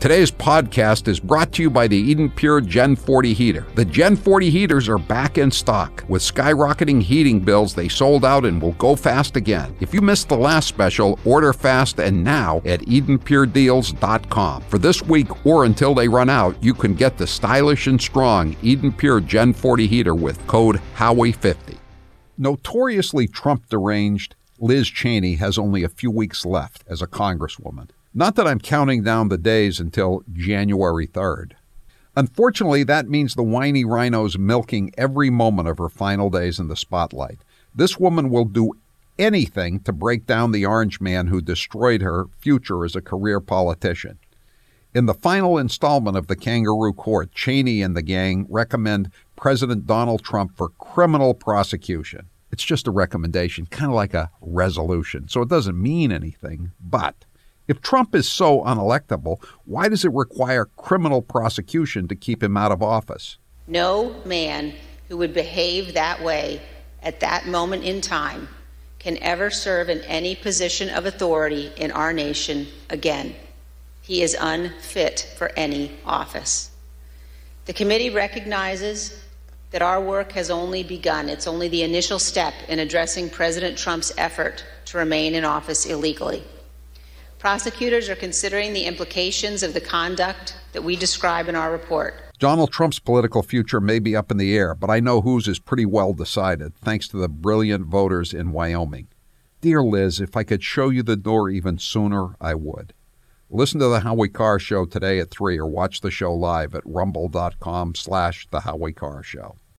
Today's podcast is brought to you by the Eden Pure Gen 40 heater. The Gen 40 heaters are back in stock. With skyrocketing heating bills, they sold out and will go fast again. If you missed the last special, order fast and now at EdenPureDeals.com. For this week or until they run out, you can get the stylish and strong Eden Pure Gen 40 heater with code Howie50. Notoriously Trump-deranged, Liz Cheney has only a few weeks left as a congresswoman. Not that I'm counting down the days until January 3rd. Unfortunately, that means the whiny rhino's milking every moment of her final days in the spotlight. This woman will do anything to break down the orange man who destroyed her future as a career politician. In the final installment of the Kangaroo Court, Cheney and the gang recommend President Donald Trump for criminal prosecution. It's just a recommendation, kind of like a resolution, so it doesn't mean anything, but if Trump is so unelectable, why does it require criminal prosecution to keep him out of office? No man who would behave that way at that moment in time can ever serve in any position of authority in our nation again. He is unfit for any office. The committee recognizes that our work has only begun. It's only the initial step in addressing President Trump's effort to remain in office illegally. Prosecutors are considering the implications of the conduct that we describe in our report. Donald Trump's political future may be up in the air, but I know whose is pretty well decided, thanks to the brilliant voters in Wyoming. Dear Liz, if I could show you the door even sooner, I would. Listen to The Howie Carr Show today at 3 or watch the show live at rumble.com/The Howie Carr Show.